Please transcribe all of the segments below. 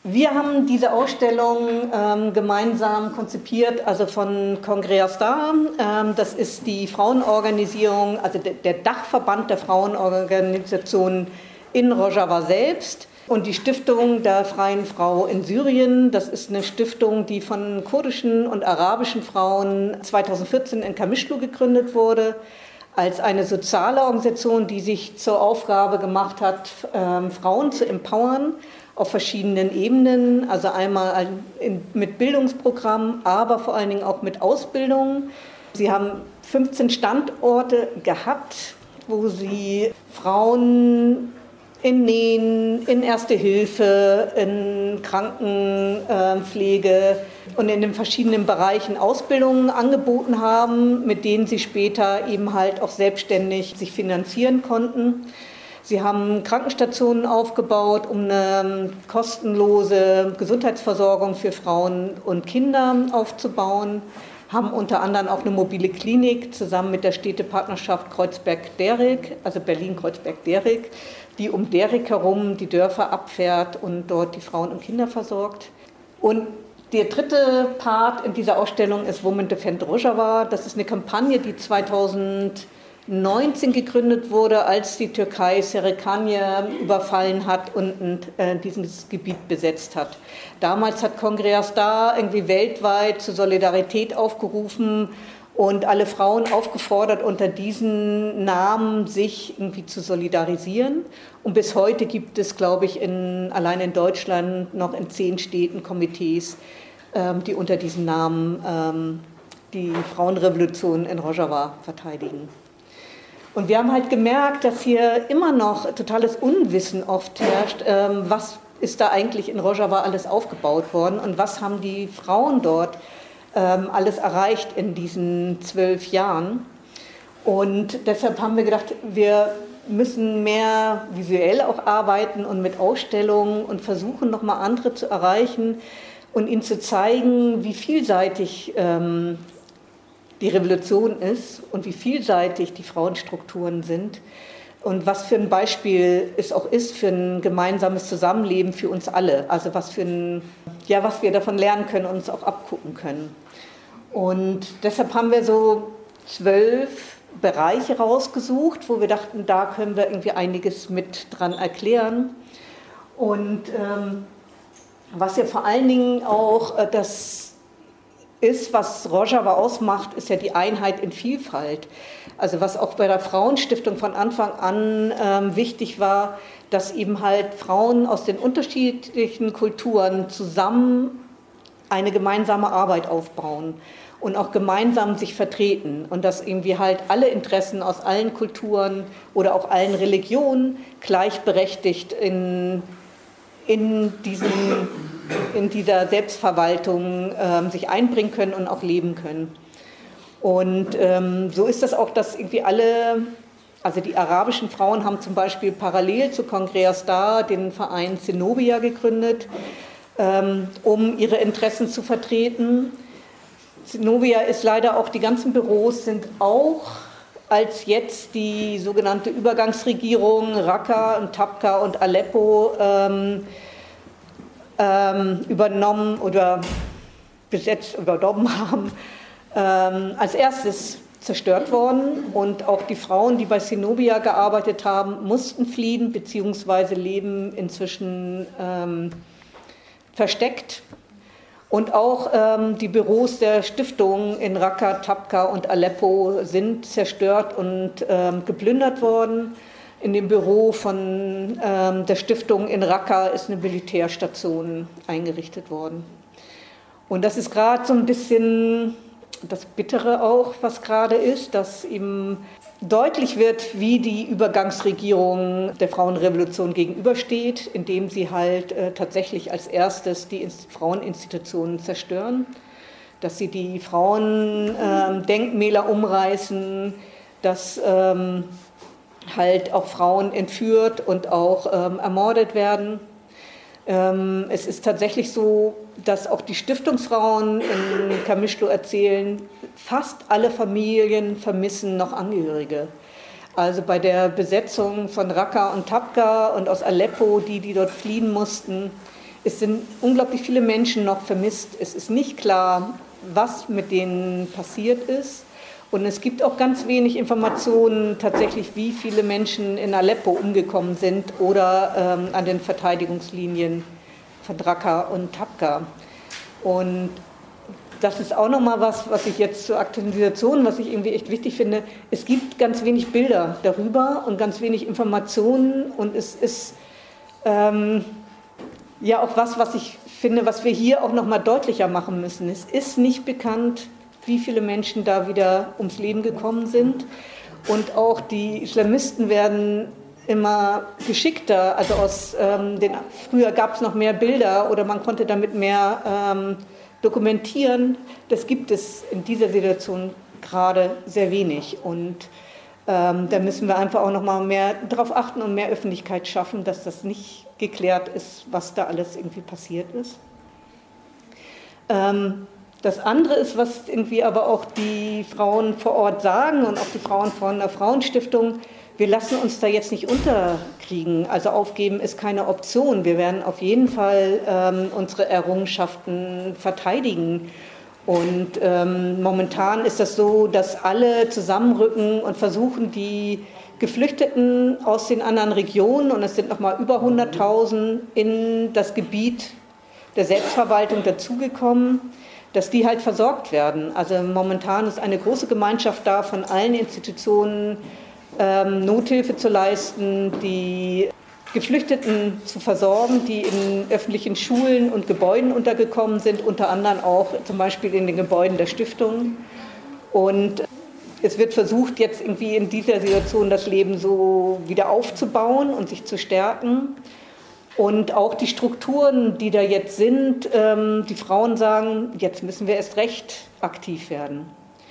Wir haben diese Ausstellung gemeinsam konzipiert, also von Congrès Star. Das ist die Frauenorganisierung, also der Dachverband der Frauenorganisationen in Rojava selbst. Und die Stiftung der Freien Frau in Syrien, das ist eine Stiftung, die von kurdischen und arabischen Frauen 2014 in Qamishlo gegründet wurde, als eine soziale Organisation, die sich zur Aufgabe gemacht hat, Frauen zu empowern auf verschiedenen Ebenen, also einmal mit Bildungsprogrammen, aber vor allen Dingen auch mit Ausbildung. Sie haben 15 Standorte gehabt, wo sie Frauen in Nähen, in Erste Hilfe, in Krankenpflege und in den verschiedenen Bereichen Ausbildungen angeboten haben, mit denen sie später eben halt auch selbstständig sich finanzieren konnten. Sie haben Krankenstationen aufgebaut, um eine kostenlose Gesundheitsversorgung für Frauen und Kinder aufzubauen, haben unter anderem auch eine mobile Klinik zusammen mit der Städtepartnerschaft Kreuzberg-Derik, also Berlin-Kreuzberg-Derik, die um Derik herum die Dörfer abfährt und dort die Frauen und Kinder versorgt. Und der dritte Part in dieser Ausstellung ist Women Defend Rojava. Das ist eine Kampagne, die 2019 gegründet wurde, als die Türkei Serikanye überfallen hat und dieses Gebiet besetzt hat. Damals hat Congrès Star irgendwie weltweit zur Solidarität aufgerufen und alle Frauen aufgefordert, unter diesen Namen sich irgendwie zu solidarisieren. Und bis heute gibt es, glaube ich, allein in Deutschland noch in 10 Städten Komitees, die unter diesen Namen die Frauenrevolution in Rojava verteidigen. Und wir haben halt gemerkt, dass hier immer noch totales Unwissen oft herrscht, was ist da eigentlich in Rojava alles aufgebaut worden und was haben die Frauen dort alles erreicht in diesen 12 Jahren. Und deshalb haben wir gedacht, wir müssen mehr visuell auch arbeiten und mit Ausstellungen und versuchen, nochmal andere zu erreichen und ihnen zu zeigen, wie vielseitig die Revolution ist und wie vielseitig die Frauenstrukturen sind und was für ein Beispiel es auch ist für ein gemeinsames Zusammenleben für uns alle. Also was wir davon lernen können und uns auch abgucken können. Und deshalb haben wir so 12 Bereiche rausgesucht, wo wir dachten, da können wir irgendwie einiges mit dran erklären. Und was ja vor allen Dingen auch das ist, was Rojava ausmacht, ist ja die Einheit in Vielfalt. Also was auch bei der Frauenstiftung von Anfang an wichtig war, dass eben halt Frauen aus den unterschiedlichen Kulturen zusammen eine gemeinsame Arbeit aufbauen und auch gemeinsam sich vertreten und dass irgendwie halt alle Interessen aus allen Kulturen oder auch allen Religionen gleichberechtigt in dieser Selbstverwaltung sich einbringen können und auch leben können. Und so ist das auch, dass irgendwie also die arabischen Frauen haben zum Beispiel parallel zu Congrès Star den Verein Zenobia gegründet, um ihre Interessen zu vertreten. Zenobia ist leider auch, die ganzen Büros sind auch, als jetzt die sogenannte Übergangsregierung Raqqa und Tabqa und Aleppo übernommen haben, als erstes zerstört worden. Und auch die Frauen, die bei Zenobia gearbeitet haben, mussten fliehen bzw. leben inzwischen versteckt. Und auch die Büros der Stiftung in Raqqa, Tabqa und Aleppo sind zerstört und geplündert worden. In dem Büro von der Stiftung in Raqqa ist eine Militärstation eingerichtet worden. Und das ist gerade so ein bisschen das Bittere auch, was gerade ist, dass eben deutlich wird, wie die Übergangsregierung der Frauenrevolution gegenübersteht, indem sie halt tatsächlich als erstes die Fraueninstitutionen zerstören, dass sie die Frauendenkmäler umreißen, dass halt auch Frauen entführt und auch ermordet werden. Es ist tatsächlich so, dass auch die Stiftungsfrauen in Qamishlo erzählen, fast alle Familien vermissen noch Angehörige. Also bei der Besetzung von Raqqa und Tabqa und aus Aleppo, die dort fliehen mussten, Es sind unglaublich viele Menschen noch vermisst. Es ist nicht klar, was mit denen passiert ist. Und es gibt auch ganz wenig Informationen tatsächlich, wie viele Menschen in Aleppo umgekommen sind oder an den Verteidigungslinien von Raqqa und Tabqa. Und das ist auch nochmal was ich jetzt zur Aktualisation, was ich irgendwie echt wichtig finde. Es gibt ganz wenig Bilder darüber und ganz wenig Informationen. Und es ist ja auch was ich finde, was wir hier auch nochmal deutlicher machen müssen. Es ist nicht bekannt, wie viele Menschen da wieder ums Leben gekommen sind. Und auch die Islamisten werden immer geschickter. Also früher gab es noch mehr Bilder oder man konnte damit mehr dokumentieren. Das gibt es in dieser Situation gerade sehr wenig. Und da müssen wir einfach auch noch mal mehr darauf achten und mehr Öffentlichkeit schaffen, dass das nicht geklärt ist, was da alles irgendwie passiert ist. Das andere ist, was irgendwie aber auch die Frauen vor Ort sagen und auch die Frauen von der Frauenstiftung, wir lassen uns da jetzt nicht unterkriegen. Also aufgeben ist keine Option. Wir werden auf jeden Fall unsere Errungenschaften verteidigen. Und momentan ist das so, dass alle zusammenrücken und versuchen, die Geflüchteten aus den anderen Regionen, und es sind noch mal über 100.000 in das Gebiet der Selbstverwaltung dazugekommen, dass die halt versorgt werden. Also momentan ist eine große Gemeinschaft da, von allen Institutionen Nothilfe zu leisten, die Geflüchteten zu versorgen, die in öffentlichen Schulen und Gebäuden untergekommen sind, unter anderem auch zum Beispiel in den Gebäuden der Stiftung. Und es wird versucht, jetzt irgendwie in dieser Situation das Leben so wieder aufzubauen und sich zu stärken. Und auch die Strukturen, die da jetzt sind, die Frauen sagen, jetzt müssen wir erst recht aktiv werden.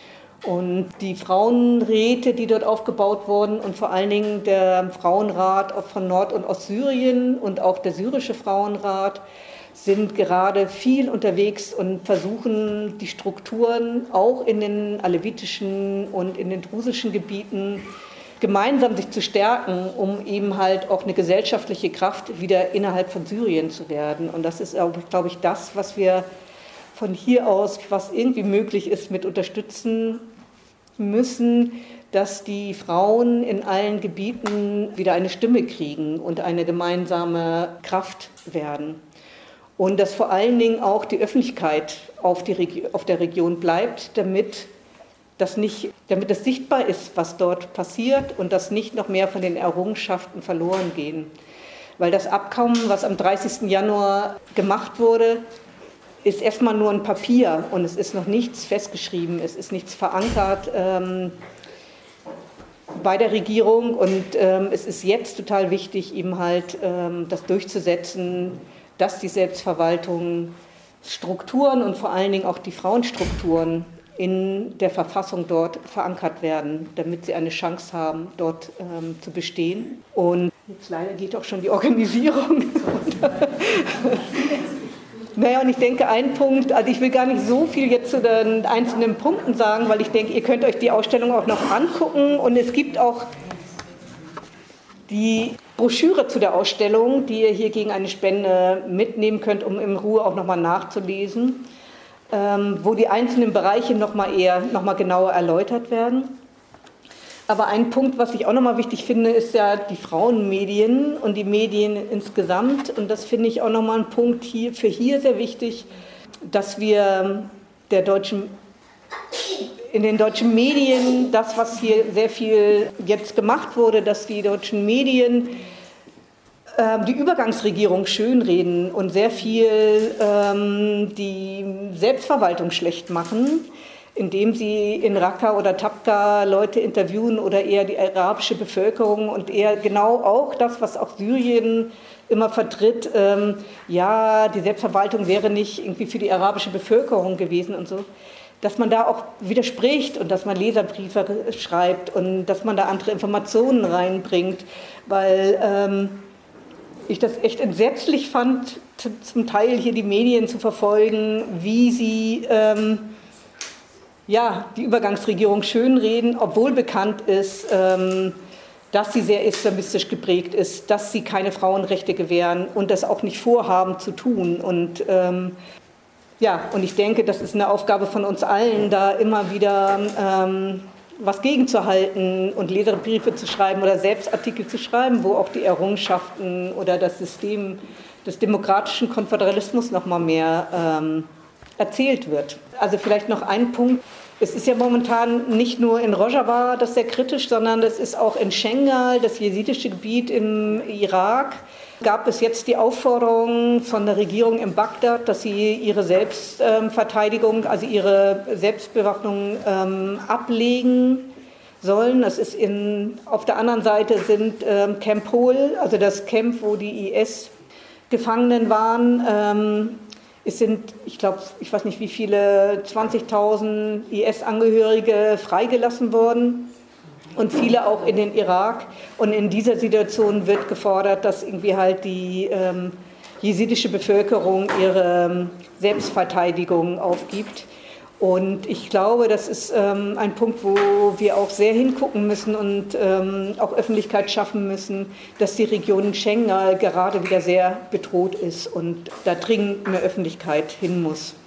Und die Frauenräte, die dort aufgebaut wurden und vor allen Dingen der Frauenrat von Nord- und Ostsyrien und auch der syrische Frauenrat sind gerade viel unterwegs und versuchen, die Strukturen auch in den alevitischen und in den drusischen Gebieten gemeinsam sich zu stärken, um eben halt auch eine gesellschaftliche Kraft wieder innerhalb von Syrien zu werden. Und das ist, glaube ich, das, was wir von hier aus, was irgendwie möglich ist, mit unterstützen müssen, dass die Frauen in allen Gebieten wieder eine Stimme kriegen und eine gemeinsame Kraft werden. Und dass vor allen Dingen auch die Öffentlichkeit auf der Region bleibt, damit es sichtbar ist, was dort passiert und dass nicht noch mehr von den Errungenschaften verloren gehen. Weil das Abkommen, was am 30. Januar gemacht wurde, ist erstmal nur ein Papier und es ist noch nichts festgeschrieben, es ist nichts verankert bei der Regierung und es ist jetzt total wichtig, eben halt das durchzusetzen, dass die Selbstverwaltung Strukturen und vor allen Dingen auch die Frauenstrukturen in der Verfassung dort verankert werden, damit sie eine Chance haben, dort zu bestehen. Und jetzt leider geht auch schon die Organisierung. Naja, und ich denke, ein Punkt, also ich will gar nicht so viel jetzt zu den einzelnen Punkten sagen, weil ich denke, ihr könnt euch die Ausstellung auch noch angucken und es gibt auch die Broschüre zu der Ausstellung, die ihr hier gegen eine Spende mitnehmen könnt, um in Ruhe auch nochmal nachzulesen, wo die einzelnen Bereiche nochmal genauer erläutert werden. Aber ein Punkt, was ich auch nochmal wichtig finde, ist ja die Frauenmedien und die Medien insgesamt. Und das finde ich auch nochmal ein Punkt für hier sehr wichtig, dass wir in den deutschen Medien, das, was hier sehr viel jetzt gemacht wurde, dass die deutschen Medien die Übergangsregierung schönreden und sehr viel die Selbstverwaltung schlecht machen, indem sie in Raqqa oder Tabqa Leute interviewen oder eher die arabische Bevölkerung und eher genau auch das, was auch Syrien immer vertritt, ja, die Selbstverwaltung wäre nicht irgendwie für die arabische Bevölkerung gewesen und so, dass man da auch widerspricht und dass man Leserbriefe schreibt und dass man da andere Informationen reinbringt, weil ich das echt entsetzlich fand, zum Teil hier die Medien zu verfolgen, wie sie die Übergangsregierung schönreden, obwohl bekannt ist, dass sie sehr islamistisch geprägt ist, dass sie keine Frauenrechte gewähren und das auch nicht vorhaben zu tun. Und und ich denke, das ist eine Aufgabe von uns allen, da immer wieder was gegenzuhalten und Leserbriefe zu schreiben oder Selbstartikel zu schreiben, wo auch die Errungenschaften oder das System des demokratischen Konföderalismus noch mal mehr erzählt wird. Also vielleicht noch ein Punkt. Es ist ja momentan nicht nur in Rojava das sehr kritisch, sondern das ist auch in Schengal, das jesidische Gebiet im Irak. Gab es jetzt die Aufforderung von der Regierung in Bagdad, dass sie ihre Selbstverteidigung, also ihre Selbstbewaffnung ablegen sollen. Das ist auf der anderen Seite sind Camp Hol, also das Camp, wo die IS-Gefangenen waren. Es sind, ich weiß nicht wie viele, 20.000 IS-Angehörige freigelassen worden und viele auch in den Irak. Und in dieser Situation wird gefordert, dass irgendwie halt die jesidische Bevölkerung ihre Selbstverteidigung aufgibt. Und ich glaube, das ist ein Punkt, wo wir auch sehr hingucken müssen und auch Öffentlichkeit schaffen müssen, dass die Region Schengal gerade wieder sehr bedroht ist und da dringend mehr Öffentlichkeit hin muss.